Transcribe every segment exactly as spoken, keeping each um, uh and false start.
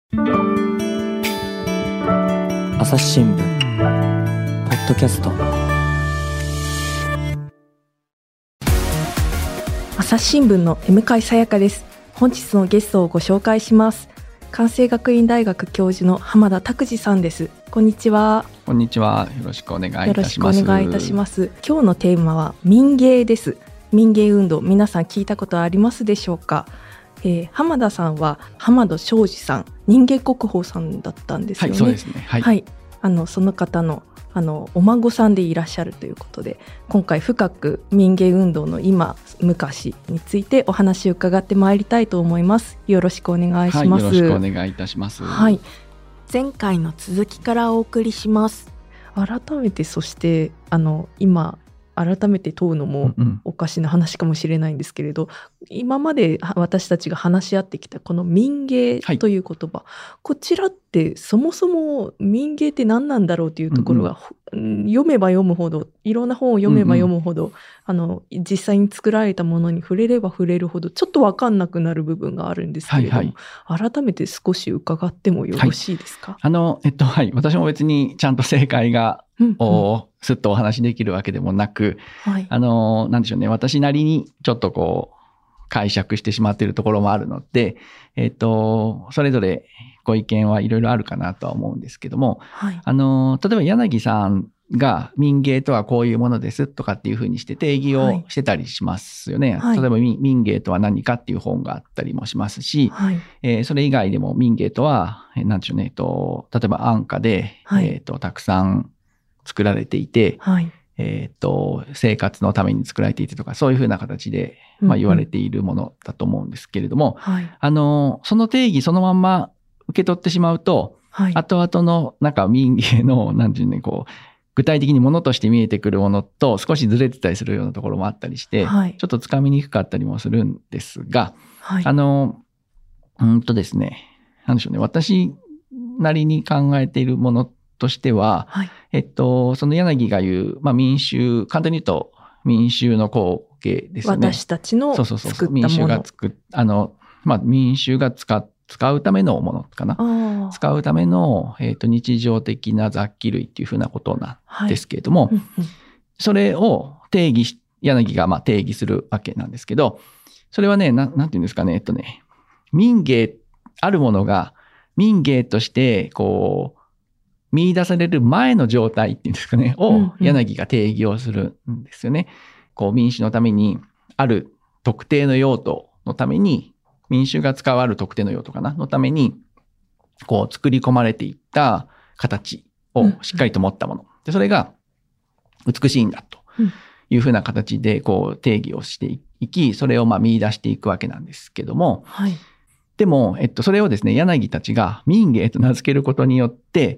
朝日新聞ポッドキャスト。 朝日新聞の向井さやかです。本日のゲストをご紹介します。関西学院大学教授の浜田拓司さんです。こんにちは。 こんにちは。よろしくお願いいたします。 よろしくお願いいたします。今日のテーマは民芸です。民芸運動、皆さん聞いたことありますでしょうか。えー、浜田さんは浜田庄司さん、人間国宝さんだったんですよね。 はい、そうですね。はい。 はい、あのその方のあのお孫さんでいらっしゃるということで、今回深く民芸運動の今昔についてお話を伺ってまいりたいと思います。よろしくお願いします。 はい、よろしくお願いいたします。 はい、 前回の続きからお送りします。 改めて、そしてあの今改めて問うのもおかしな話かもしれないんですけれど、うんうん、今まで私たちが話し合ってきたこの民芸という言葉、はい、こちらってそもそも民芸って何なんだろうというところが、うんうん、読めば読むほど、いろんな本を読めば読むほど、うんうん、あの実際に作られたものに触れれば触れるほどちょっと分かんなくなる部分があるんですけれども、はいはい、改めて少し伺ってもよろしいですか。 はい、あのえっとはい、私も別にちゃんと正解が、うんうん、おすっとお話できるわけでもなく、はい、あのなんでしょうね、私なりにちょっとこう解釈してしまっているところもあるので、えっとそれぞれご意見はいろいろあるかなとは思うんですけども、はい、あの例えば柳さんが民芸とはこういうものですとかっていうふうにして定義をしてたりしますよね。はい、例えば民芸とは何かっていう本があったりもしますし、はい、えー、それ以外でも民芸とは何でしょうね、えっと例えば安価で、はい、えっとたくさん作られていて、はい、えー、と生活のために作られていてとか、そういうふうな形で、まあ、言われているものだと思うんですけれども、うんうん、あのその定義そのまんま受け取ってしまうと、はい、後々のなんか民芸の何ていうね、こう具体的にものとして見えてくるものと少しずれてたりするようなところもあったりして、はい、ちょっとつかみにくかったりもするんですが、はい、あのうんとですね、なんでしょうね、私なりに考えているものとしては、はい、えっと、その柳が言う、まあ、民衆、簡単に言うと民衆の光景ですよね。 私たちの作ったもの。そうそうそう。 民衆が作っ、あの、まあ、民衆が使、使うためのものかな。使うための、えっと、日常的な雑器類っていうふうなことなんですけれども、はい、それを定義し、柳がまあ定義するわけなんですけど、それはね、な、なんていうんですかね、えっとね、民芸、あるものが民芸として、こう、見出される前の状態っていうんですかね、を柳が定義をするんですよね。うんうん、こう民衆のためにある特定の用途のために、民衆が使うある特定の用途かなのために、こう作り込まれていった形をしっかりと持ったもの。で、それが美しいんだというふうな形でこう定義をしていき、それをまあ見出していくわけなんですけども、はい、でも、えっと、それをですね、柳たちが民芸と名付けることによって、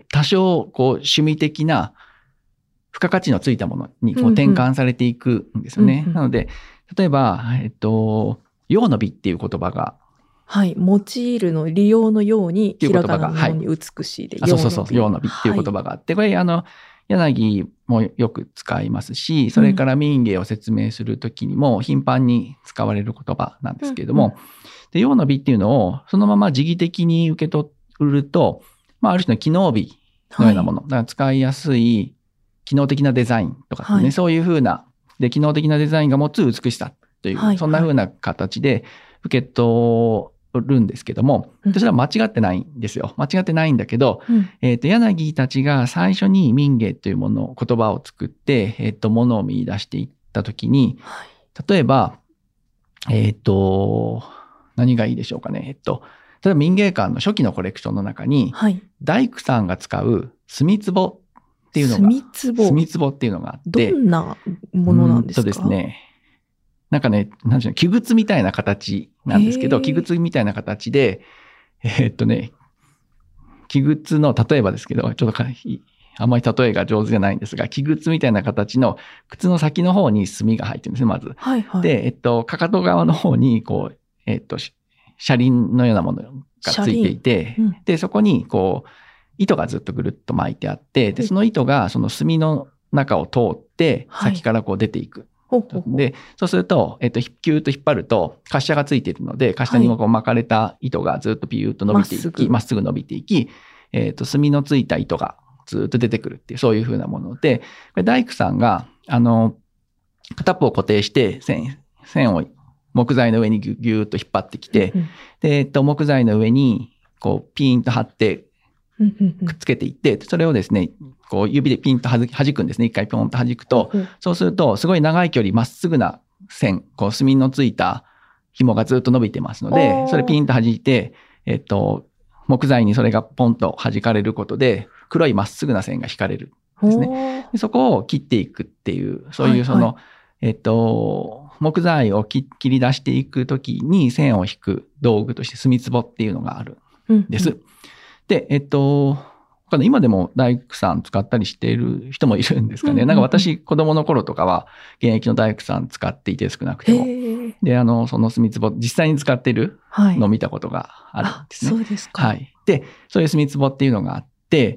多少、こう、趣味的な付加価値のついたものにこう転換されていくんですよね。うんうん、なので、例えば、えっと、用の美っていう言葉が。 はい。用いるの利用のように、ひらがなのように美しいで、 はい、そうそうそう、用の美っていう言葉があって、はい、これ、あの、柳もよく使いますし、それから民芸を説明するときにも頻繁に使われる言葉なんですけれども、うんうん、で、用の美っていうのをそのまま時期的に受け取ると、まあ、ある種の機能美のようなもの、はい、だから使いやすい機能的なデザインとかですね、はい、そういうふうな、で、機能的なデザインが持つ美しさという、はい、そんなふうな形で受け取るんですけども、それは間違ってないんですよ。間違ってないんだけど、うん、えっと、柳たちが最初に民芸というもの、言葉を作って、えっと、ものを見出していったときに、例えば、えっと、何がいいでしょうかね。えっと、例えば民芸館の初期のコレクションの中に、はい、大工さんが使う墨壺っていうのが、 墨壺墨壺っていうのがあって、 どんなものなんですか？ そうですね。なんかね、なんでしょう、器物みたいな形なんですけど、器物みたいな形で、えー、っとね、器物の、例えばですけど、ちょっとあんまり例えが上手じゃないんですが、器物みたいな形の靴の先の方に墨が入ってるんですね、まず。はいはい、で、えっと、かかと側の方に、こう、えっと、車輪のようなものがついていて、うん、で、そこに、こう、糸がずっとぐるっと巻いてあって、で、その糸がその墨の中を通って、先からこう出ていく。 ほうほうほう。 で、そうすると、えっと、キューッと引っ張ると、滑車がついているので、滑車にもこう巻かれた糸がずっとピューッと伸びていき、まっすぐ伸びていき、えっと、墨のついた糸がずっと出てくるっていう、そういう風なもので、これ大工さんが、あの、片っぽを固定して、線、線を木材の上にギュギューッと引っ張ってきて、うん、で、えっと、木材の上に、こう、ピーンと張って、くっつけていって、それをですね、こう指でピンと弾くんですね。一回ピョンと弾くと、うん、そうするとすごい長い距離まっすぐな線、こう墨のついた紐がずっと伸びてますので、それピンと弾いて、えっと、木材にそれがポンと弾かれることで、黒いまっすぐな線が引かれるんですね。でそこを切っていくっていう、そういうその、はいはい、えっと、木材を切り出していくときに線を引く道具として墨壺っていうのがあるんです。うんうん、で、えっと、今でも大工さん使ったりしている人もいるんですかね。うんうんうん、なんか私、子供の頃とかは、現役の大工さん使っていて少なくても。で、あの、その墨壺、実際に使ってるのを見たことがあるんですね。 はい、そうですか。 はい。で、そういう墨壺っていうのがあって、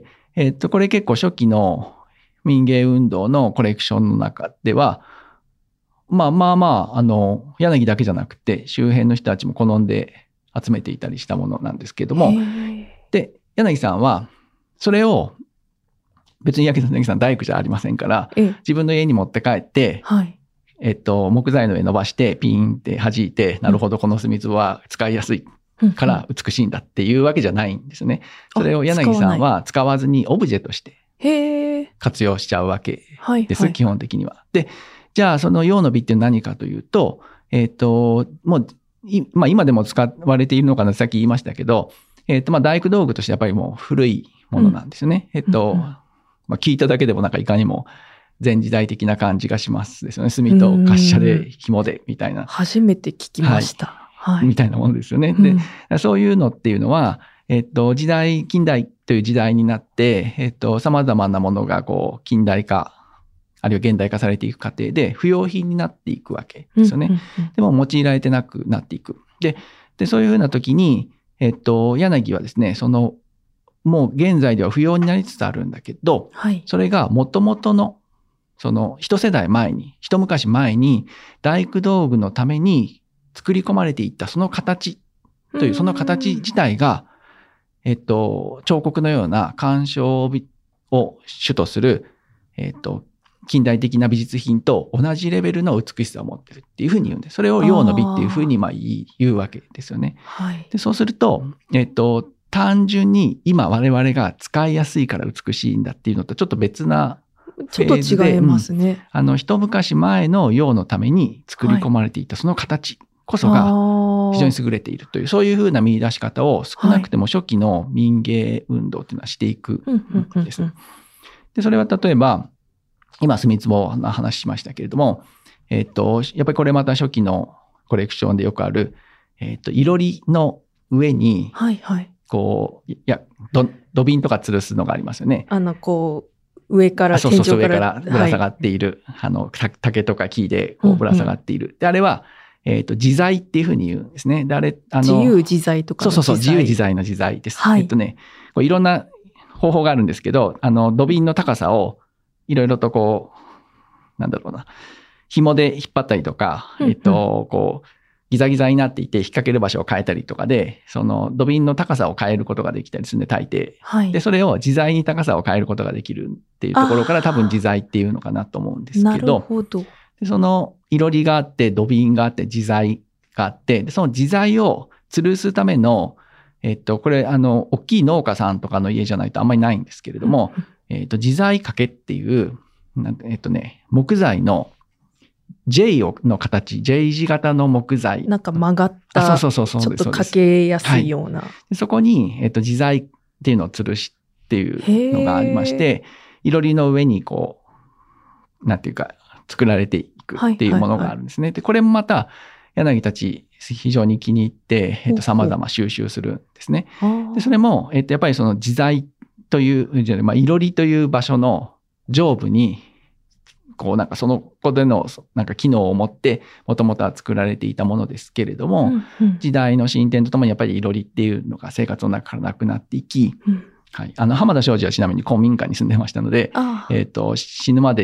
えっと、これ結構初期の民芸運動のコレクションの中では、まあまあまあ、あの、柳だけじゃなくて、周辺の人たちも好んで集めていたりしたものなんですけども、で、柳さんは、それを、別に柳さん大工じゃありませんから、自分の家に持って帰って、はい、えっと、木材の上伸ばして、ピーンって弾いて、なるほど、この墨壺は使いやすいから美しいんだっていうわけじゃないんですね。それを柳さんは使わずにオブジェとして活用しちゃうわけです、基本的には。で、じゃあ、その用の美って何かというと、えっと、もう、まあ今でも使われているのかな、さっき言いましたけど、えっと、まあ大工道具としてやっぱりもう古いものなんですよね。うん、えっと、うん、まあ聞いただけでもなんかいかにも前時代的な感じがしますですよね。墨と滑車で紐でみたいな。 初めて聞きました。 はい。はい、みたいなものですよね。うん、で、そういうのっていうのは、えっと、時代、近代という時代になって、えっと、様々なものがこう、近代化、あるいは現代化されていく過程で不要品になっていくわけですよね。うんうんうん、でも用いられてなくなっていく。で、でそういうふうな時に、えっと、柳はですね、その、もう現在では不要になりつつあるんだけど、はい、それが元々の、その一世代前に、一昔前に大工道具のために作り込まれていったその形という、その形自体が、えっと、彫刻のような鑑賞を主とする、えっと、近代的な美術品と同じレベルの美しさを持ってるっていうふうに言うんです。それを用の美っていうふうにまあ言うわけですよね。はい、でそうすると、えっと、単純に今我々が使いやすいから美しいんだっていうのとちょっと別なちょっと違いますね。うん、 あの、一昔前の用のために作り込まれていたその形こそが非常に優れているという、そういうふうな見出し方を少なくても初期の民芸運動っていうのはしていくんです。で、それは例えば、今、墨壺の話しましたけれども、えっと、やっぱりこれまた初期のコレクションでよくある、えっと、いろりの上に、はいはい。こう、いや、ど、土瓶とか吊るすのがありますよね。 あの、こう、上から、 天井から。そうそう、上からぶら下がっている、はい、あの、竹とか木でこうぶら下がっている。うんうん、で、あれは、えっと、自在っていうふうに言うんですね。で、あれ、あの、 自由自在とかの自在。そうそうそう、自由自在の自在です。はい。えっとね、こういろんな方法があるんですけど、あの、土瓶の高さを、いろいろとこう、なんだろうな、紐で引っ張ったりとか、うんうん、えっと、こう、ギザギザになっていて引っ掛ける場所を変えたりとかで、その土瓶の高さを変えることができたりするんで、大抵。はい、で、それを自在に高さを変えることができるっていうところから多分自在っていうのかなと思うんですけど、なるほど。 でそのいろりがあって、土瓶があって、自在があって、でその自在を吊るすための、えっと、これ、あの、大きい農家さんとかの家じゃないとあんまりないんですけれども、えっと、自在掛けっていう、なんえっとね、木材の J の形、J 字型の木材。 なんか曲がった、そうそうそうそう、ちょっと掛けやすいような。はい、 そこに、えっと、自在っていうのを吊るしっていうのがありまして、いろりの上にこう、なんていうか、作られていくっていうものがあるんですね。はいはいはい、で、これもまた、柳たち非常に気に入って、えっと、様々収集するんですね。で、それも、えっと、やっぱりその自在という、まあ、いろりという場所の上部に、こうなんかそのこでのなんか機能を持ってもともとは作られていたものですけれども、うんうん、時代の進展とともにやっぱりいろりっていうのが生活の中からなくなっていき、うん、はい、あの浜田庄司はちなみに公民館に住んでましたので、えっと死ぬまで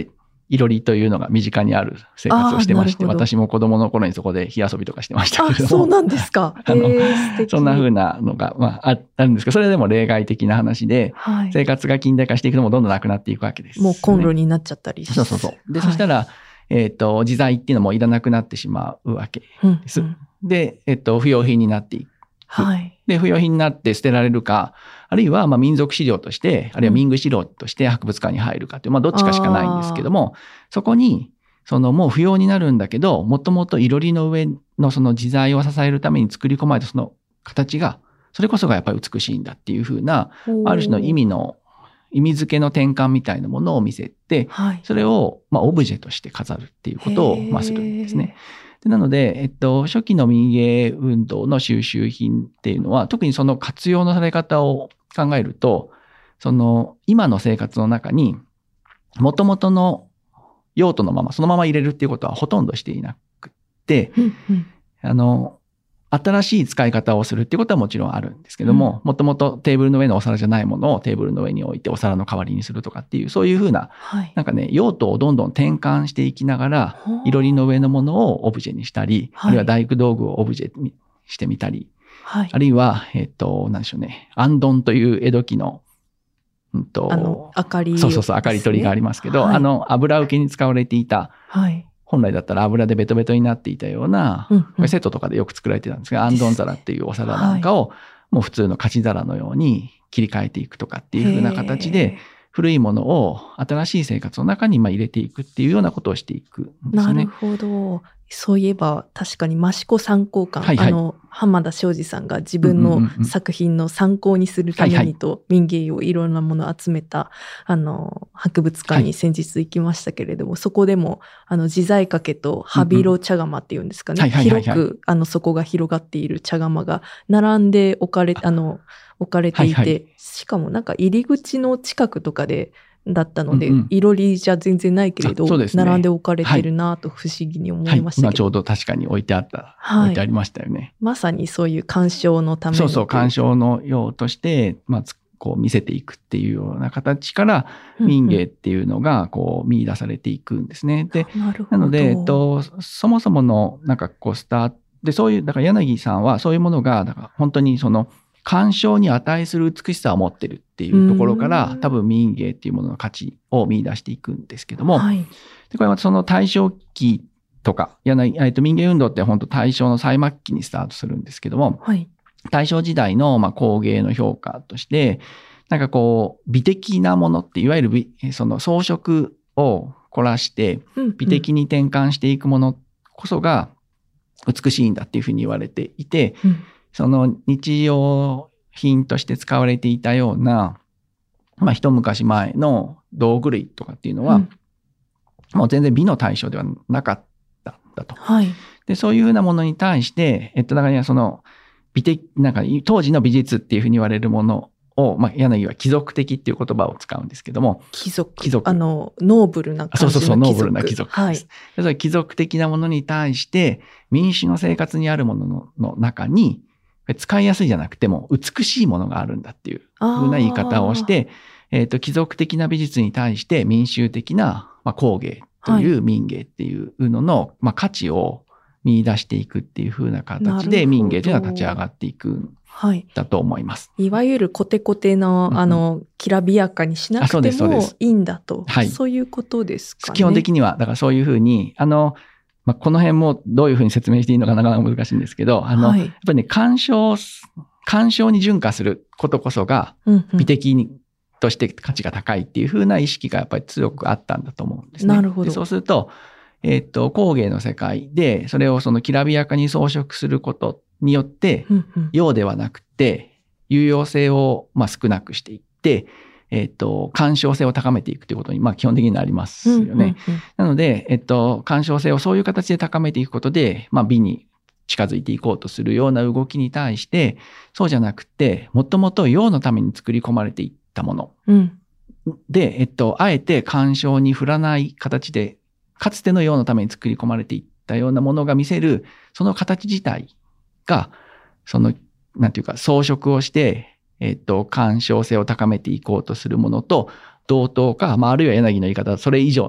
いろりというのが身近にある生活をしてまして、私も子供の頃にそこで火遊びとかしてましたけれども。 あ、そうなんですか。 あのそんな風なのが、まあ、あるんですけど、それでも例外的な話で、はい、生活が近代化していくのもどんどんなくなっていくわけです、ね。 もうコンロになっちゃったりして。 そうそうそう。で、はい、そしたら、えっと、自在っていうのもいらなくなってしまうわけです。うんうん、で、えっと、不要品になっていく。はい。で、不要品になって捨てられるか、あるいはまあ民族資料として、あるいは民具資料として博物館に入るかという、まあどっちかしかないんですけども、そこに、そのもう不要になるんだけど、もともといろりの上のその自在を支えるために作り込まれたその形が、それこそがやっぱり美しいんだっていうふうな、ある種の意味の、意味付けの転換みたいなものを見せて、はい、それをまあオブジェとして飾るっていうことをまあするんですね。でなので、えっと、初期の民芸運動の収集品っていうのは、特にその活用のされ方を考えると、その今の生活の中に、元々の用途のまま、そのまま入れるっていうことはほとんどしていなくて、うんうん、あの、新しい使い方をするっていうことはもちろんあるんですけども、もともとテーブルの上のお皿じゃないものをテーブルの上に置いてお皿の代わりにするとかっていう、そういうふうな、はい、なんかね、用途をどんどん転換していきながら、いろりの上のものをオブジェにしたり、はい、あるいは大工道具をオブジェにしてみたり、はい、あるいは、えっと、なんでしょうね、あんどんという江戸期の、うんと、 あの、明かり、ね。 そうそうそう、明かり取りがありますけど、はい、あの、油受けに使われていた、はい、本来だったら油でベトベトになっていたような、うんうん、これセットとかでよく作られてたんですが、あんどん皿っていうお皿なんかを、もう普通の勝ち皿のように切り替えていくとかっていう風な形で、古いものを新しい生活の中に入れていくっていうようなことをしていくんですね。 なるほど。そういえば確かに益子参考館、はいはい、あの浜田庄司さんが自分の作品の参考にするためにと民芸をいろんなものを集めたあの博物館に先日行きましたけれども、はい、そこでもあの自在掛けと羽広茶釜っていうんですかね、広くあの底が広がっている茶釜が並んで置かれあの置かれていて、はいはい、しかもなんか入り口の近くとかでだったので、うんうん、いろりじゃ全然ないけれど、ね、並んで置かれてるなと不思議に思いましたけど、 はいはい、今ちょうど確かに置いてあった、はい、置いてありましたよね。 まさにそういう鑑賞のために。 そうそう、鑑賞の用として、まあ、こう見せていくっていうような形から、民芸っていうのがこう見出されていくんですね。で、なるほど。なので、えっと、そもそものなんかこうスタートで、そういう、だから柳さんはそういうものが、だから本当にその、鑑賞に値する美しさを持ってるっていうところから、多分民芸っていうものの価値を見出していくんですけども、はい、でこれはその大正期とか、柳、えっと民芸運動って本当大正の最末期にスタートするんですけども、はい、大正時代のまあ工芸の評価として、なんかこう美的なものって、いわゆる美その装飾を凝らして美的に転換していくものこそが美しいんだっていうふうに言われていて、うん、その日用品として使われていたような、まあ一昔前の道具類とかっていうのは、うん、もう全然美の対象ではなかったんだと。はい、で、そういうふうなものに対して、えっと、だからその美的、なんか当時の美術っていうふうに言われるものを、まあ柳は貴族的っていう言葉を使うんですけども。 貴族。貴族。あの、ノーブルな感じの貴族。そうそうそう、ノーブルな貴族です。はい、 それ貴族的なものに対して、民主の生活にあるもの の, の中に、使いやすいじゃなくても美しいものがあるんだっていうふうな言い方をして、えっと、貴族的な美術に対して民衆的な、まあ、工芸という民芸っていうのの、はい、まあ、価値を見出していくっていうふうな形で民芸というのは立ち上がっていくんだと思います。 はい、いわゆるコテコテの、あの、うん、きらびやかにしなくてもいいんだと。はい、そういうことですかね。 基本的には、だからそういうふうに、あの、まあ、この辺もどういうふうに説明していいのかなかなか難しいんですけど、あの、はい、やっぱりね、鑑賞、鑑賞に準化することこそが美的に、うんうん、として価値が高いっていうふうな意識がやっぱり強くあったんだと思うんですね。 なるほど。 でそうすると、えっと、工芸の世界で、それをそのきらびやかに装飾することによって、うんうん、用ではなくて、有用性をまあ少なくしていって、えっと、鑑賞性を高めていくということに、まあ基本的になりますよね。うんうんうん、なので、えっと、鑑賞性をそういう形で高めていくことで、まあ美に近づいていこうとするような動きに対して、そうじゃなくて、もともと用のために作り込まれていったもの。うん、で、えっと、あえて鑑賞に振らない形で、かつての用のために作り込まれていったようなものが見せる、その形自体が、その、なんていうか、装飾をして、えっと、鑑賞性を高めていこうとするものと同等か、まあ、あるいは柳の言い方、それ以上の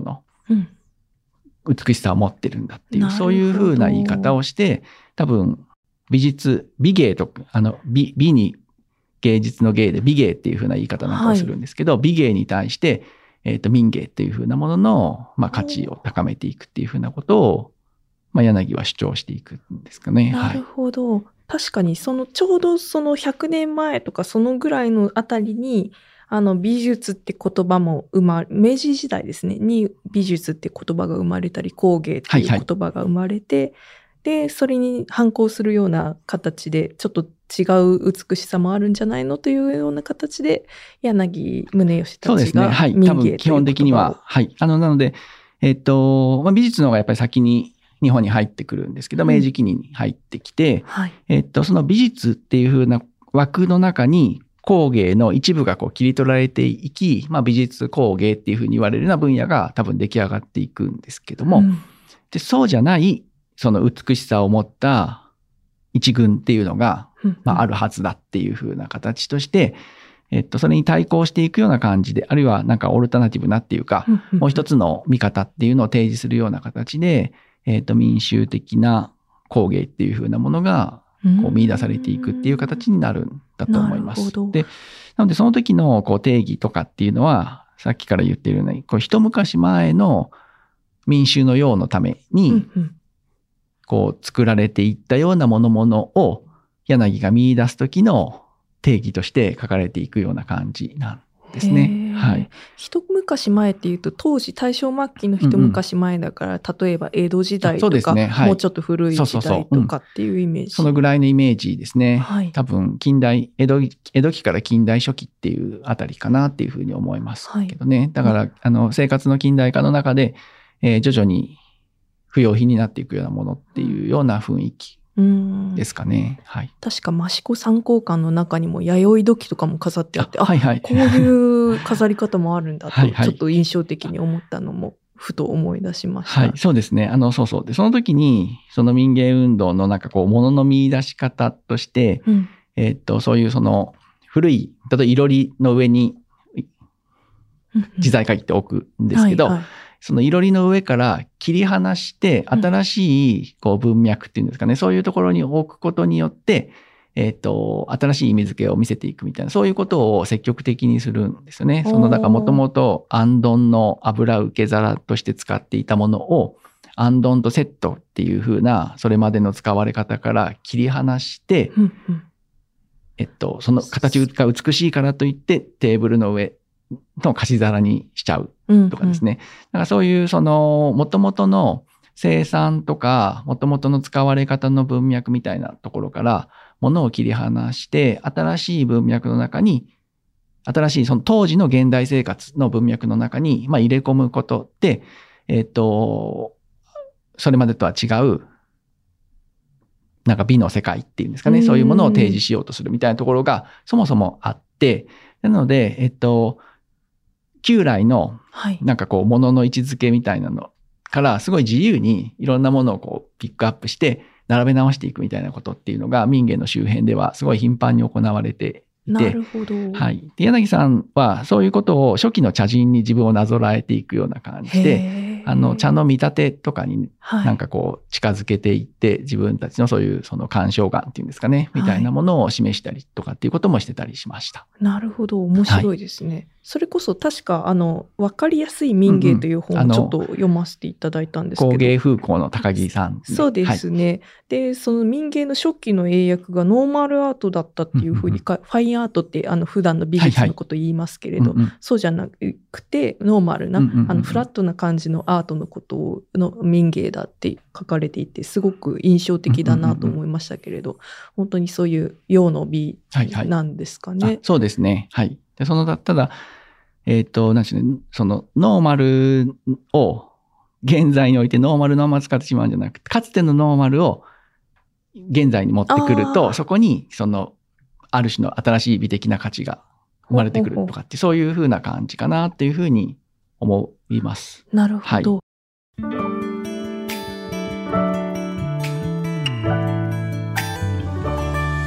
美しさを持ってるんだっていう、そういうふうな言い方をして、多分美術、美芸とか、あの、美、美に芸術の芸で美芸っていうふうな言い方なんかをするんですけど、はい、美芸に対して、えっと、民芸っていうふうなものの、まあ、価値を高めていくっていうふうなことを、まあ、柳は主張していくんですかね。 なるほど。はい、確かに、その、ちょうどそのひゃくねんまえとか、そのぐらいのあたりに、あの、美術って言葉も生まれ、明治時代ですね、に美術って言葉が生まれたり、工芸っていう言葉が生まれて、はいはい、で、それに反抗するような形で、ちょっと違う美しさもあるんじゃないのというような形で、柳宗悦たちが民芸という言葉を。 そうですね。はい。多分基本的には。はい。あの、なので、えっと、まあ、美術の方がやっぱり先に日本に入ってくるんですけど、うん、明治期に入ってきて、はい、えっと、その美術っていう風な枠の中に、工芸の一部がこう切り取られていき、まあ、美術工芸っていう風に言われるような分野が多分出来上がっていくんですけども、うん、でそうじゃないその美しさを持った一群っていうのが、まあ、あるはずだっていう風な形として、えっと、それに対抗していくような感じで、あるいはなんかオルタナティブなっていうか、もう一つの見方っていうのを提示するような形で、えっと、民衆的な工芸っていう風なものがこう見出されていくっていう形になるんだと思います。で、なのでその時のこう定義とかっていうのは、さっきから言っているように、こう一昔前の民衆の用のために、こう作られていったようなものものを柳が見出す時の定義として書かれていくような感じなんですね。はい。 一昔前っていうと、当時大正末期の一昔前だから、うんうん、例えば江戸時代とか、ね、はい、もうちょっと古い時代とかっていうイメージ。 そのぐらいのイメージですね。はい、多分近代江戸江戸期から近代初期っていうあたりかなっていうふうに思いますけどね。はい、だから、うん、あの生活の近代化の中で、えー、徐々に不要品になっていくようなものっていうような雰囲気ですかね。はい。 確か益子参考館の中にも弥生土器とかも飾ってあって、あ、はいはい、こういう飾り方もあるんだと、はいはい、ちょっと印象的に思ったのもふと思い出しました。 はい、そうですね。あの、そうそう。で、その時に、その民芸運動のなんかこう、ものの見出し方として、うん、えー、っと、そういうその古い、例えばいろりの上に自在鍵って置くんですけど、はいはい、そのいろりの上から切り離して新しいこう文脈っていうんですかね、うん、そういうところに置くことによって、えっと、新しい意味付けを見せていくみたいな、そういうことを積極的にするんですよね。その、だからもともとあんどんの油受け皿として使っていたものを、あんどんとセットっていう風な、それまでの使われ方から切り離して、うんうん、えっと、その形が美しいからといってテーブルの上の貸し皿にしちゃうとかですね。うんうん、だからそういうその元々の生産とか元々の使われ方の文脈みたいなところからものを切り離して新しい文脈の中に新しいその当時の現代生活の文脈の中にまあ入れ込むことで、えっと、それまでとは違うなんか美の世界っていうんですかね、そういうものを提示しようとするみたいなところがそもそもあって、なので、えっと、旧来のなんかこうものの位置づけみたいなのからすごい自由にいろんなものをこうピックアップして並べ直していくみたいなことっていうのが民芸の周辺ではすごい頻繁に行われていて、 なるほど。 はい。で、柳さんはそういうことを初期の茶人に自分をなぞらえていくような感じで、あの茶の見立てとかになんかこう近づけていって、はい、自分たちのそういうその鑑賞眼っていうんですかね、みたいなものを示したりとかっていうこともしてたりしました。 なるほど、面白いですね。はい、それこそ確かあの分かりやすい民芸という本をちょっと読ませていただいたんですけど、 工芸風光の高木さん、 そうですね。はい、で、その民芸の初期の英訳がノーマルアートだったっていうふうに、うんうん、ファインアートってあの普段の美術のことを言いますけれど、はいはい、そうじゃなくてノーマルな、うんうんうん、あのフラットな感じのアートのことをの民芸だって書かれていてすごく印象的だなと思いましたけれど、うんうんうん、本当にそういう用の美なんですかね。 はいはい、そうですね。はい。でそのただえっとなんでしょうね、そのノーマルを現在においてノーマルのまま使ってしまうんじゃなくて、かつてのノーマルを現在に持ってくるとそこにそのある種の新しい美的な価値が生まれてくるとかって、そういう風な感じかなっていうふうに思います。 なるほど。はい、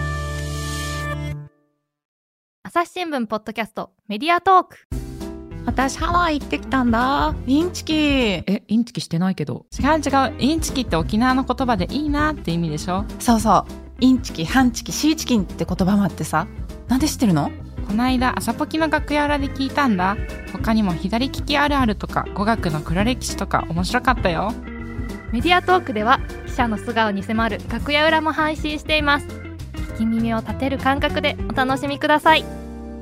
朝日新聞ポッドキャストメディアトーク。 私ハワイ行ってきたんだ。インチキ。 え、インチキしてないけど。 違う違う、インチキって沖縄の言葉でいいなって意味でしょ。 そうそう、インチキ、ハンチキ、シーチキンって言葉もあってさ。なんで知ってるの？ こないだ朝ポキの楽屋裏で聞いたんだ。他にも左利きあるあるとか語学の黒歴史とか面白かったよ。 メディアトークでは記者の素顔に迫る楽屋裏も配信しています。聞き耳を立てる感覚でお楽しみください。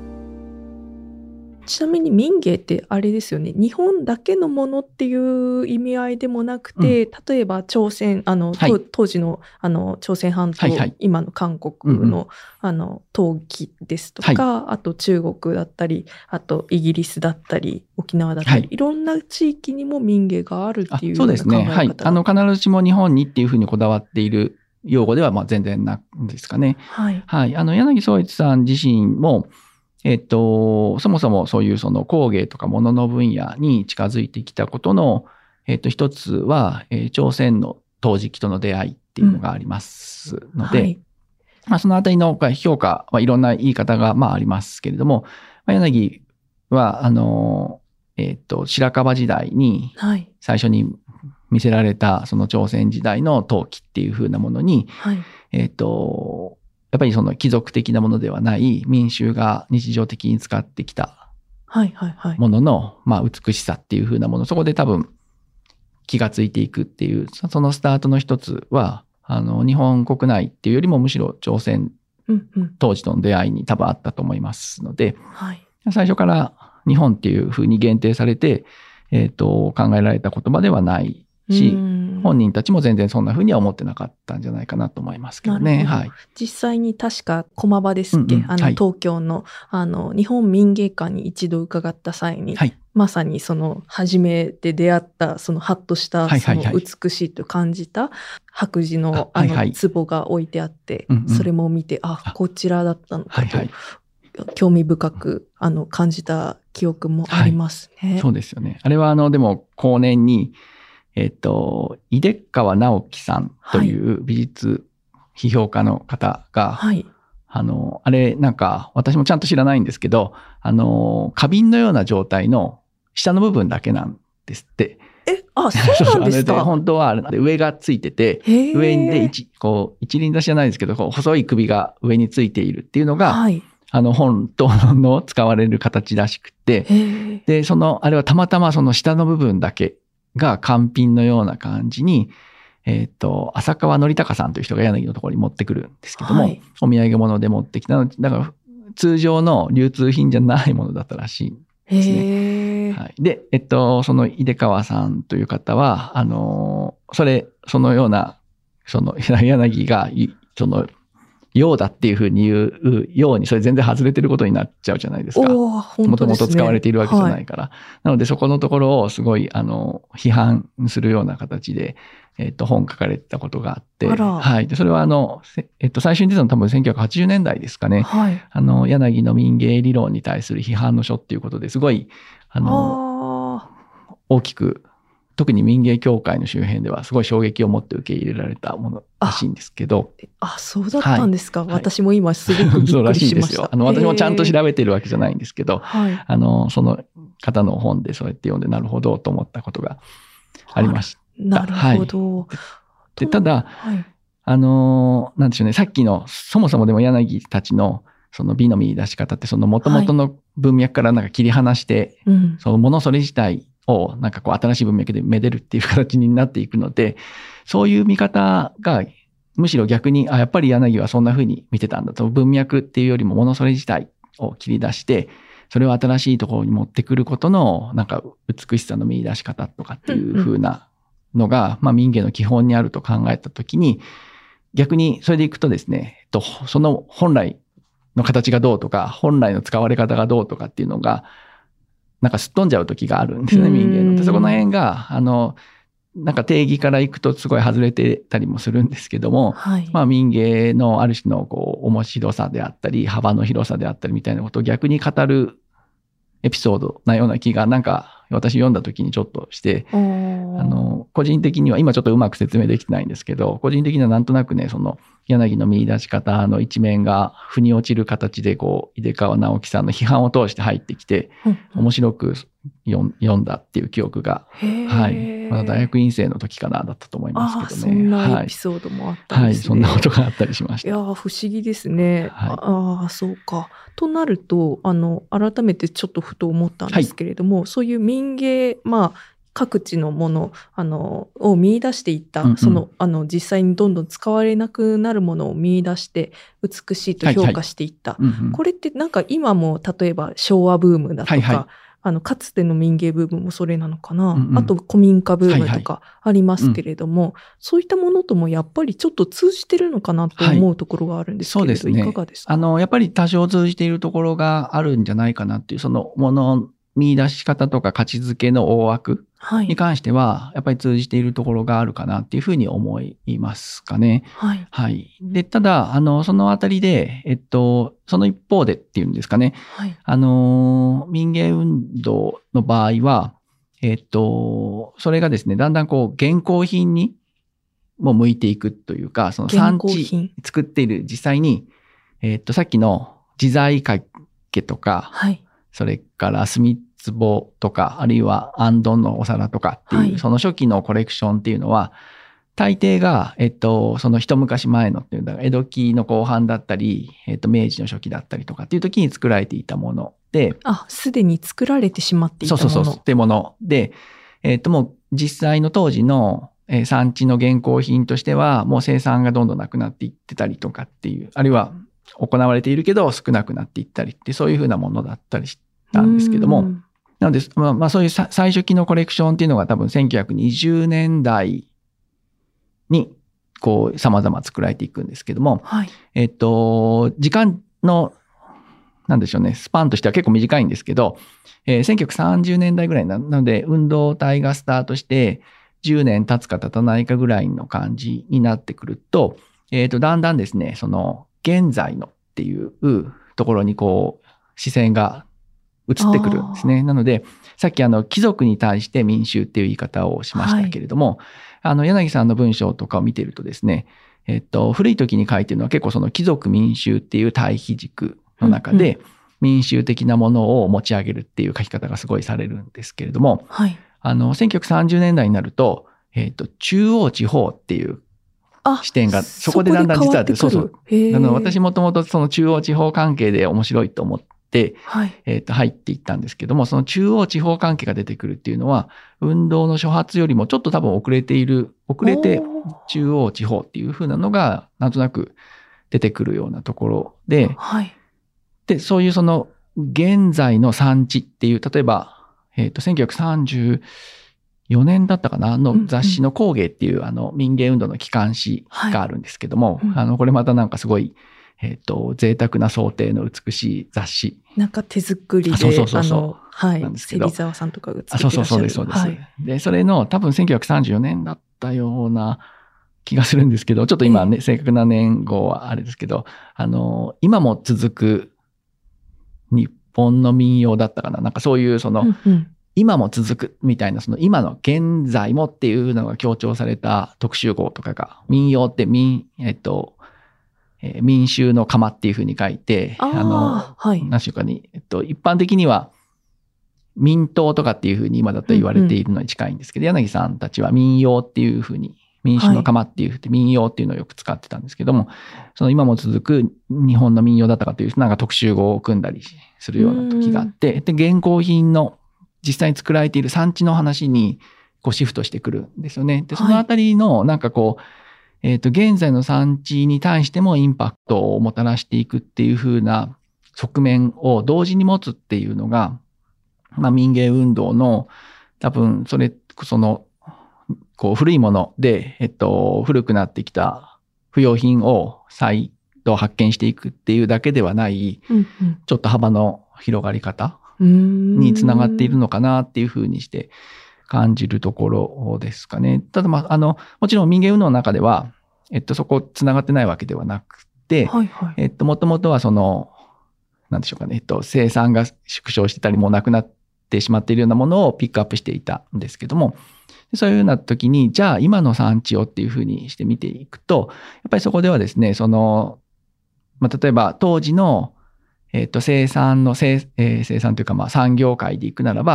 ちなみに民芸ってあれですよね、日本だけのものっていう意味合いでもなくて、うん、例えば朝鮮あの、はい、当時 の, あの朝鮮半島、はいはい、今の韓国の、うんうん、あの陶器ですとか、はい、あと中国だったり、あとイギリスだったり沖縄だったり、はい、いろんな地域にも民芸があるっていうような考え方が。そうですね、はい、 あの必ずしも日本にっていうふうにこだわっている用語ではまあ全然なんですかね。はいはい、あの柳宗悦さん自身もえっと、そもそもそういうその工芸とか物の分野に近づいてきたことの、えっと、一つは、えー、朝鮮の陶磁器との出会いっていうのがありますので、うんはい、まあ、そのあたりの評価はいろんな言い方がまあありますけれども、まあ、柳は、あの、えっと、白樺時代に最初に見せられたその朝鮮時代の陶器っていう風なものに、はい、えっと、やっぱりその貴族的なものではない民衆が日常的に使ってきたものの、まあ美しさっていう風なもの、そこで多分気がついていくっていう、そのスタートの一つは、あの日本国内っていうよりもむしろ朝鮮当時との出会いに多分あったと思いますので、はい、最初から日本っていう風に限定されて、えっと、考えられた言葉ではないし、本人たちも全然そんな風には思ってなかったんじゃないかなと思いますけどね。はい、 実際に確か駒場ですっけ、うんうん、あの東京の、はい、あの日本民芸館に一度伺った際に、はい、まさにその初めて出会ったそのハッとしたその美しいと感じた白磁のあの壺が置いてあって、はいはい、それも見て、あ、こちらだったのかと、はいはい、興味深くあの感じた記憶もありますね。 はい、そうですよね。あれはあのでも後年にえっと、井出川直樹さんという美術批評家の方が、はい、あの、あれなんか私もちゃんと知らないんですけど、あの、花瓶のような状態の下の部分だけなんですって。 え、あ、そうなんですか。 本当は上がついてて、上で一、こう、一輪挿しじゃないですけど、こう細い首が上についているっていうのが、はい、あの本当の使われる形らしくて、で、その、あれはたまたまその下の部分だけ、が完品のような感じに、えっと、浅川典隆さんという人が柳のところに持ってくるんですけども、はい、お土産物で持ってきたので、だから通常の流通品じゃないものだったらしいんですね。はい、で、えっと、その井出川さんという方は、あの、それ、そのような、その柳が、その、ようだっていうふうに言うように、それ全然外れてることになっちゃうじゃないですか。もともと使われているわけじゃないから。はい、なのでそこのところをすごい、あの、批判するような形で、えっと、本書かれてたことがあって。はい。で、それはあの、えっと、最初に出たの多分せんきゅうひゃくはちじゅうねんだいですかね。はい。あの、柳の民芸理論に対する批判の書っていうことですごい、あの、あ大きく、特に民芸協会の周辺ではすごい衝撃を持って受け入れられたものらしいんですけど。 あ、あそうだったんですか。はい、私も今すごくびっくりしました。そうらしいですよ。 あの、私もちゃんと調べてるわけじゃないんですけど、はい、あの、その方の本でそうやって読んでなるほどと思ったことがありました。 なるほど。はい、 でただ、はい、あの、なんでしょうね、さっきの、そもそもでも柳たちのその美の見出し方って、その元々の文脈からなんか切り離して、はい、そのものそれ自体、をなんかこう新しい文脈でめでるっていう形になっていくので、そういう見方がむしろ逆に、あ、やっぱり柳はそんな風に見てたんだと、文脈っていうよりもものそれ自体を切り出して、それを新しいところに持ってくることのなんか美しさの見出し方とかっていう風なのが、うんうん、まあ民芸の基本にあると考えたときに、逆にそれでいくとですね、えっと、その本来の形がどうとか、本来の使われ方がどうとかっていうのが、なんかすっ飛んじゃう時があるんですよね、民芸の。そこの辺が、あの、なんか定義からいくとすごい外れてたりもするんですけども、はい、まあ民芸のある種のこう面白さであったり、幅の広さであったりみたいなことを逆に語るエピソードなような気がなんか私読んだ時にちょっとして、あの、個人的には今ちょっとうまく説明できてないんですけど、個人的にはなんとなくね、その柳の見出し方の一面が腑に落ちる形でこう、井出川直樹さんの批判を通して入ってきて、面白く読んだっていう記憶が、はい、まだ大学院生の時かなだったと思いますけどね。 あ、そんなエピソードもあったんですね。 はい、はい、そんなことがあったりしました。 いや不思議ですね。はい、ああそうか。となるとあの改めてちょっとふと思ったんですけれども、はい、そういう民芸、まあ各地のものあのを見出していった、うんうん、そのあの実際にどんどん使われなくなるものを見出して美しいと評価していった、はいはいうんうん、これってなんか今も例えば昭和ブームだとか、はいはい、あのかつての民芸ブームもそれなのかな、うんうん、あと古民家ブームとかありますけれども、はいはいうん、そういったものともやっぱりちょっと通じてるのかなと思うところがあるんですけれど、はい、そうですね、いかがですか？ あのやっぱり多少通じているところがあるんじゃないかなっていう、そのもの見出し方とか価値づけの大枠に関してはやっぱり通じているところがあるかなっていうふうに思いますかね。 はい。 はい。で、ただ、あの、そのあたりで、えっと、その一方でっていうんですかね。 はい。 あの、民芸運動の場合は、えっと、それがですね、だんだんこう、現行品にも向いていくというか、その産地作っている実際に、えっと、さっきの自在掛けとか、 はい。 それから墨壺とか、あるいはあんどんのお皿とかっていう、はい、その初期のコレクションっていうのは、大抵が、えっと、その一昔前のっていうのが、江戸期の後半だったり、えっと、明治の初期だったりとかっていう時に作られていたもので。 あ、すでに作られてしまっていたもの。 そうそうそう、ってもので、えっと、もう実際の当時の産地の現行品としては、もう生産がどんどんなくなっていってたりとかっていう、あるいは、行われているけど少なくなっていったりってそういうふうなものだったりしたんですけども、なので、まあ、まあそういう最初期のコレクションっていうのが多分せんきゅうひゃくにじゅうねんだいにこう様々作られていくんですけども、 はい、 えっと時間のなんでしょうねスパンとしては結構短いんですけど、えー、せんきゅうひゃくさんじゅうねんだいぐらいなので運動体がスタートしてじゅうねん経つか経たないかぐらいの感じになってくると、えっとだんだんですねその現在のっていうところにこう視線が移ってくるんですね。なのでさっきあの貴族に対して民衆っていう言い方をしましたけれども、はい、あの柳さんの文章とかを見てるとですね、えっと古い時に書いてるのは結構その貴族民衆っていう対比軸の中で民衆的なものを持ち上げるっていう書き方がすごいされるんですけれども、 はい、 あのせんきゅうひゃくさんじゅうねんだいになると、えっと中央地方っていう視点がそこでだんだん実はそうそうあの私もともとその中央地方関係で面白いと思って、 はいえー、と入っていったんですけども、その中央地方関係が出てくるっていうのは運動の初発よりもちょっと多分遅れている遅れて中央地方っていう風なのがなんとなく出てくるようなところで、 はい、 でそういうその現在の産地っていう例えば、えー、とせんきゅうひゃくさんじゅうよねんだったかなの雑誌の工芸っていう、うんうん、あの民芸運動の機関誌があるんですけども、はいうん、あのこれまたなんかすごい、えー、と贅沢な装丁の美しい雑誌なんか手作りでそうそうそうそうあのはいなんですけど芹沢さんとかが作ってらっしゃるそうそうそうですそうです、 はい、 でそれの多分せんきゅうひゃくさんじゅうよねんだったような気がするんですけどちょっと今ね、えー、正確な年号はあれですけどあの今も続く日本の民謡だったかななんかそういうその、うんうん今も続くみたいなその今の現在もっていうのが強調された特集号とかが民謡って民えっと、えー、民衆の釜っていうふうに書いてああの、 はい、 何しようかに、えっと、一般的には民謡とかっていうふうに今だと言われているのに近いんですけど、うんうん、柳さんたちは民謡っていうふうに民衆の釜っていうふうに民謡っていうのをよく使ってたんですけども、その今も続く日本の民謡だったかというなんか特集号を組んだりするような時があって、で現行品の実際に作られている産地の話にこうシフトしてくるんですよね。で、そのあたりのなんかこう、えっと、現在の産地に対してもインパクトをもたらしていくっていう風な側面を同時に持つっていうのが、まあ民芸運動の多分それ、その、こう古いもので、えっと、古くなってきた不用品を再度発見していくっていうだけではない、 うんうん、 ちょっと幅の広がり方につながっているのかなっていうふうにして感じるところですかね。ただまあ、あの、もちろん民芸運動の中では、えっと、そこつながってないわけではなくて、 はいはい、 えっと、もともとはその、なんでしょうかね、えっと、生産が縮小してたりもうなくなってしまっているようなものをピックアップしていたんですけども、そういうような時に、じゃあ今の産地をっていうふうにして見ていくと、やっぱりそこではですね、その、まあ、例えば当時のえっと、生産の生、えー、生産というか、まあ、産業界でいくならば、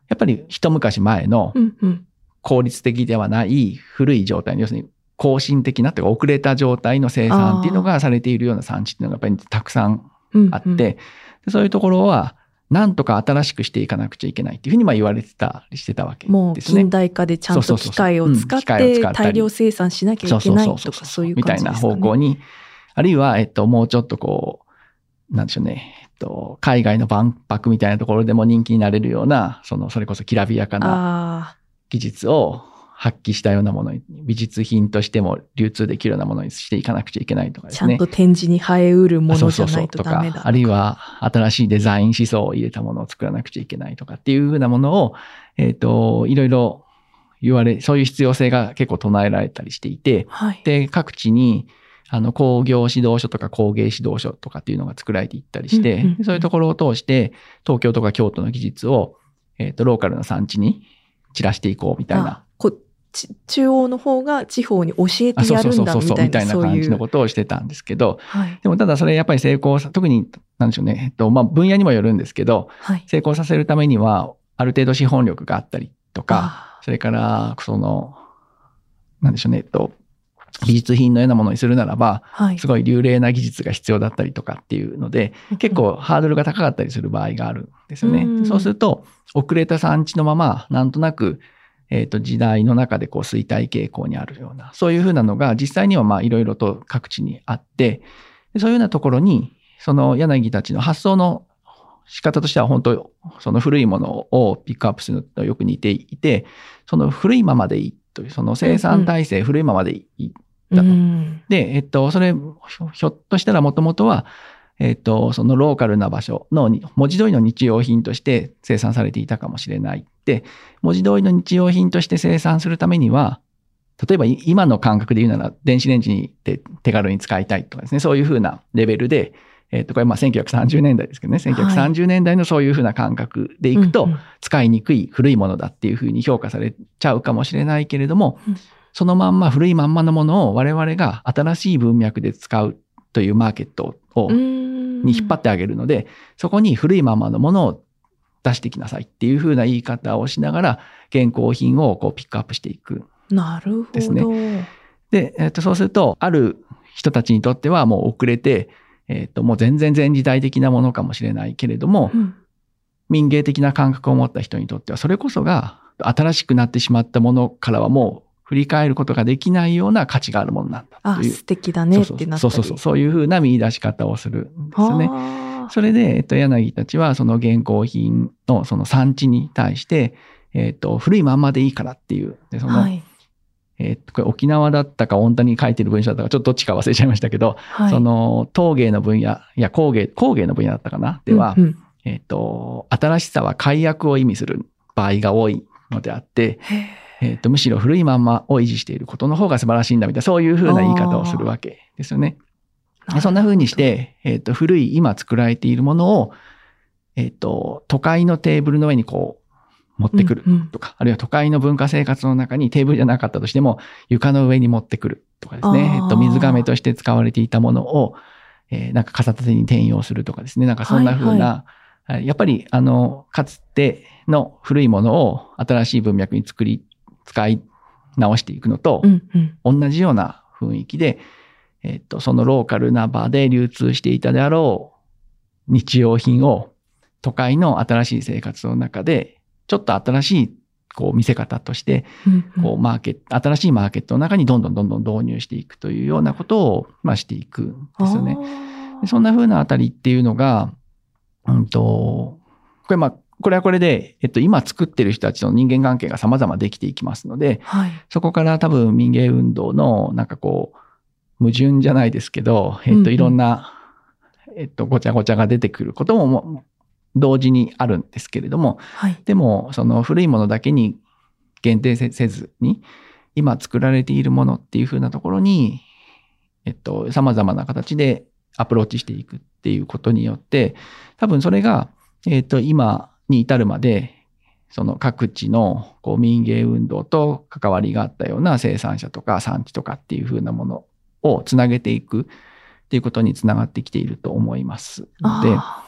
やっぱり一昔前の効率的ではない古い状態、要するに後進的なというか遅れた状態の生産っていうのがされているような産地っていうのがやっぱりたくさんあって、うんうん、でそういうところはなんとか新しくしていかなくちゃいけないっていうふうにまあ言われてたりしてたわけですね。 もう近代化でちゃんと機械を使って大量生産しなきゃいけないとかそういう感じですかね。みたいな方向に、あるいはえっともうちょっとこうなんでしょうね、えっと海外の万博みたいなところでも人気になれるようなそのそれこそきらびやかな技術を発揮したようなものに、美術品としても流通できるようなものにしていかなくちゃいけないとかですね。 ちゃんと展示に映えうるものじゃないとダメだとか。 そうそうそうとか、あるいは新しいデザイン思想を入れたものを作らなくちゃいけないとかっていうふうなものを、えっと、いろいろ言われ、そういう必要性が結構唱えられたりしていて、はい、で、各地に、あの、工業指導所とか工芸指導所とかっていうのが作られていったりして、うんうんうん、そういうところを通して、東京とか京都の技術を、えっと、ローカルな産地に散らしていこうみたいな。 中央の方が地方に教えてやるんだみたいな、 みたいな感じのことをしてたんですけど、はい、でもただそれやっぱり成功さ、特になんでしょうね、えっと、まあ分野にもよるんですけど、はい、成功させるためにはある程度資本力があったりとか、それからその、なんでしょうね、えっと、美術品のようなものにするならば、はい、すごい流麗な技術が必要だったりとかっていうので、結構ハードルが高かったりする場合があるんですよね。うん、そうすると、遅れた産地のまま、なんとなく、えっと、時代の中でこう衰退傾向にあるような、そういうふうなのが実際にはまあいろいろと各地にあって、そういうようなところに、その柳たちの発想の仕方としては本当、その古いものをピックアップするのとよく似ていて、その古いままでいいという、その生産体制、うん、古いままでいいだと。うん、で、えっと、それ、ひょっとしたらもともとは、えっと、そのローカルな場所の文字通りの日用品として生産されていたかもしれない。で、文字通りの日用品として生産するためには、例えば今の感覚で言うなら電子レンジで手軽に使いたいとかですね、そういうふうなレベルで、えっと、これまあせんきゅうひゃくさんじゅうねんだいですけどね、せんきゅうひゃくさんじゅうねんだいのそういうふうな感覚でいくと、使いにくい古いものだっていうふうに評価されちゃうかもしれないけれども、そのまんま古いまんまのものを我々が新しい文脈で使うというマーケットをに引っ張ってあげるので、そこに古いままのものを出してきなさいっていう風な言い方をしながら現行品をこうピックアップしていくんですね。なるほど。で、えっと、そうするとある人たちにとってはもう遅れて、えっと、もう全然前時代的なものかもしれないけれども、うん、民芸的な感覚を持った人にとってはそれこそが新しくなってしまったものからはもう振り返ることができないような価値があるものなんだという。 あ、素敵だねってなったり。 そうそうそう。そういうふうな見出し方をするんですよね。それで、えっと、柳たちはその現行品のその産地に対して、えっと、古いまんまでいいからっていう。で、その、はい、えっと、これ沖縄だったか温田に書いてる文章だったか、ちょっとどっちか忘れちゃいましたけど、はい、その陶芸の分野、いや工芸、工芸の分野だったかなでは、うんうん、えっと、新しさは改悪を意味する場合が多いのであって、えっと、むしろ古いまんまを維持していることの方が素晴らしいんだみたいな、そういうふうな言い方をするわけですよね。そんなふうにして、えっと、古い今作られているものを、えっと、都会のテーブルの上にこう持ってくるとか、うんうん、あるいは都会の文化生活の中にテーブルじゃなかったとしても床の上に持ってくるとかですね、えっと、水亀として使われていたものを、えー、なんか傘立てに転用するとかですね、なんかそんなふうな、はいはい、やっぱりあの、かつての古いものを新しい文脈に作り、使い直していくのと、うんうん、同じような雰囲気で、えっと、そのローカルな場で流通していたであろう日用品を都会の新しい生活の中で、ちょっと新しいこう見せ方として、こうマーケット、新しいマーケットの中にどんどんどんどん導入していくというようなことを、まあ、していくんですよね。でそんな風なあたりっていうのが、うんと、これまあ、これはこれで、えっと、今作ってる人たちの人間関係が様々できていきますので、はい、そこから多分民芸運動のなんかこう、矛盾じゃないですけど、えっと、いろんな、うんうん、えっと、ごちゃごちゃが出てくることも同時にあるんですけれども、はい、でも、その古いものだけに限定せずに、今作られているものっていう風なところに、えっと、様々な形でアプローチしていくっていうことによって、多分それが、えっと、今に至るまで、その各地のこう民芸運動と関わりがあったような生産者とか産地とかっていう風なものをつなげていくっていうことにつながってきていると思いますので、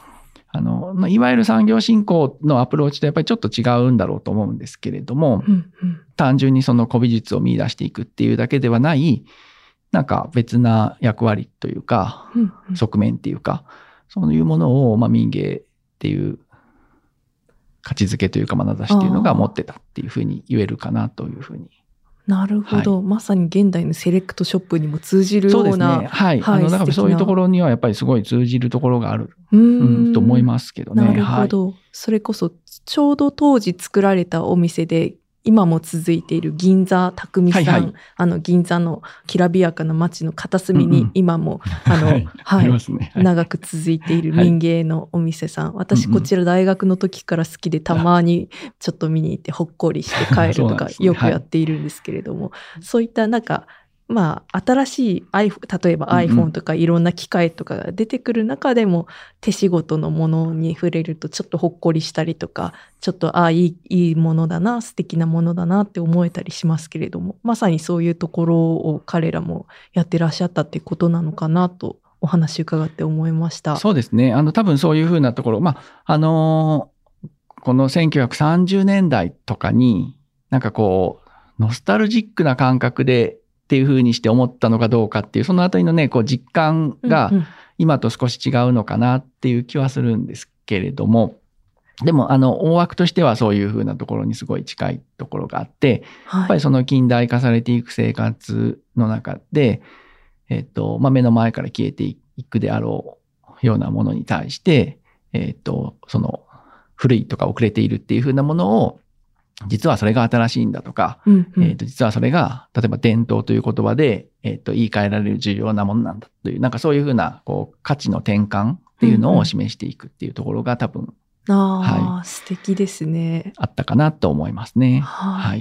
あのいわゆる産業振興のアプローチとやっぱりちょっと違うんだろうと思うんですけれども、 うんうん、 単純にその古美術を見出していくっていうだけではないなんか別な役割というか、 うんうん、 側面っていうかそういうものを、まあ、民芸っていう価値づけというか眼差しっていうのが持ってたっていうふうに言えるかなというふうに。 なるほど、はい、まさに現代のセレクトショップにも通じるような。そうですね。 はい。はい、あのだからそういうところにはやっぱりすごい通じるところがあるうーんと思いますけどね。 なるほど、はい。それこそちょうど当時作られたお店で今も続いている銀座匠さん、はいはい、あの銀座のきらびやかな街の片隅に今も、うんうん、あの、はいはいねはい、長く続いている民芸のお店さん、はい、私こちら大学の時から好きでたまにちょっと見に行ってほっこりして帰るとかよくやっているんですけれども、そう、ねはい、そういったなんかまあ、新しい iPhone、例えば iPhone とかいろんな機械とかが出てくる中でも、手仕事のものに触れるとちょっとほっこりしたりとか、ちょっとああいい、いいものだな、素敵なものだなって思えたりしますけれども、まさにそういうところを彼らもやってらっしゃったっていうことなのかなとお話伺って思いました。 そうですね。あの多分そういうふうなところ、まああのー、このせんきゅうひゃくさんじゅうねんだいとかになんかこうノスタルジックな感覚でっていうふうにして思ったのかどうかっていうそのあたりのねこう実感が今と少し違うのかなっていう気はするんですけれども、でもあの大枠としてはそういうふうなところにすごい近いところがあって、はい、やっぱりその近代化されていく生活の中で、えっとまあ、目の前から消えていくであろうようなものに対して、えっとその古いとか遅れているっていうふうなものを実はそれが新しいんだとか、うんうんえー、と実はそれが例えば伝統という言葉で、えー、と言い換えられる重要なものなんだというなんかそういうふうなこう価値の転換っていうのを示していくっていうところが多分、 うんうん、あ、はい、素敵ですね。 あったかなと思いますね。 はい、 はい、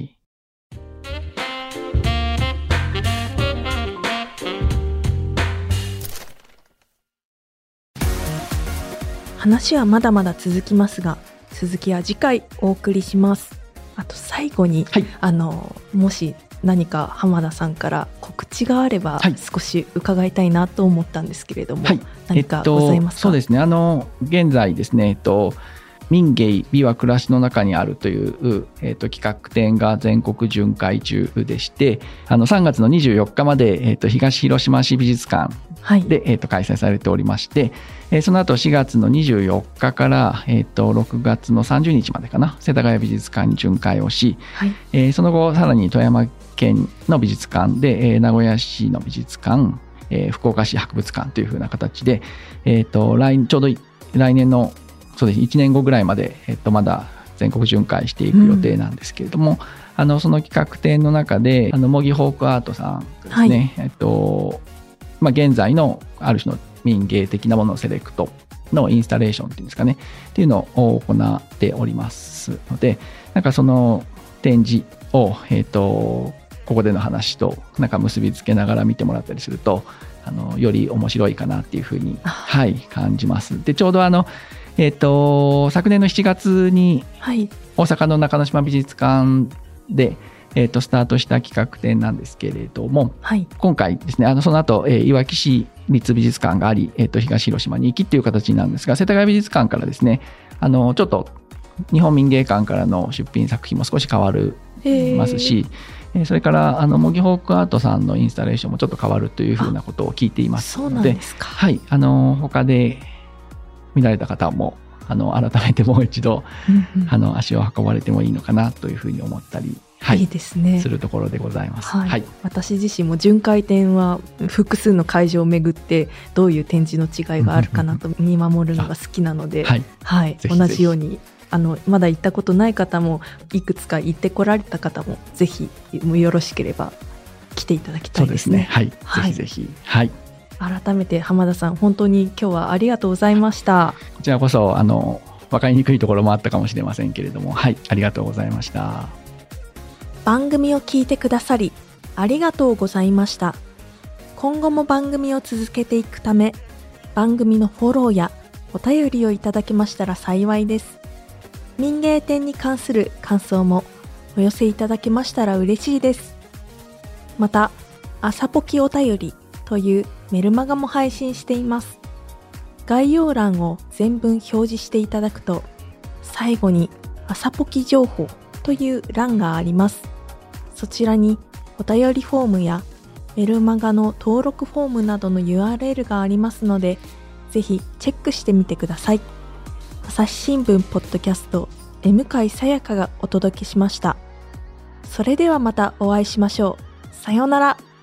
話はまだまだ続きますが、続きは次回お送りします。あと最後に、はい、あのもし何か浜田さんから告知があれば少し伺いたいなと思ったんですけれども、はい、何かございますか？ えっと、そうですね、あの現在ですね、えっと、民芸美は暮らしの中にあるという、えっと、企画展が全国巡回中でして、あのさんがつのにじゅうよっかまで、えっと、東広島市美術館で、はい、えっと、開催されておりまして、えー、その後しがつのにじゅうよっかから、えー、とろくがつのさんじゅうにちまでかな、世田谷美術館に巡回をし、はい、えー、その後さらに富山県の美術館で、えー、名古屋市の美術館、えー、福岡市博物館というふうな形で、えー、と来ちょうど来年のそうですいちねんごぐらいまで、えー、とまだ全国巡回していく予定なんですけれども、うん、あのその企画展の中であの模擬フォークアートさんですね、はい、えーとまあ、現在のある種の民芸的なもののセレクトのインスタレーションっていうんですかねっていうのを行っておりますので、なんかその展示を、えーと、ここでの話となんか結びつけながら見てもらったりすると、あのより面白いかなっていうふうに、はい、感じます。でちょうどあの、えーと、昨年のしちがつに大阪の中之島美術館でえー、とスタートした企画展なんですけれども、はい、今回ですね、あのその後、えー、いわき市立美術館があり、えー、と東広島に行きっていう形なんですが、世田谷美術館からですね、あのちょっと日本民芸館からの出品作品も少し変わるますし、えー、それからあの模擬フォークアートさんのインスタレーションもちょっと変わるというふうなことを聞いていますので、そうなんですか。はい、あの他で見られた方もあの改めてもう一度、うんうん、あの足を運ばれてもいいのかなというふうに思ったり、はい、いいですね、するところでございます。 はいはい、 私自身も巡回展は複数の会場を巡ってどういう展示の違いがあるかなと見守るのが好きなので、はいはい、同じようにあのまだ行ったことない方もいくつか行ってこられた方もぜひよろしければ来ていただきたいですね。 そうですね、はい、はい、ぜひぜひ、はい、 改めて浜田さん本当に今日はありがとうございました。 こちらこそあの分かりにくいところもあったかもしれませんけれども、はい、ありがとうございました。 番組を聞いてくださりありがとうございました。今後も番組を続けていくため、番組のフォローやお便りをいただけましたら幸いです。民芸展に関する感想もお寄せいただけましたら嬉しいです。また、朝ポキお便りというメルマガも配信しています。 概要欄を全文表示していただくと、最後に朝ポキ情報という欄があります。そちらにお便りフォームやメルマガの登録フォームなどの ユーアールエル がありますので、ぜひチェックしてみてください。朝日新聞ポッドキャスト M 海さやかがお届けしました。それではまたお会いしましょう。さようなら。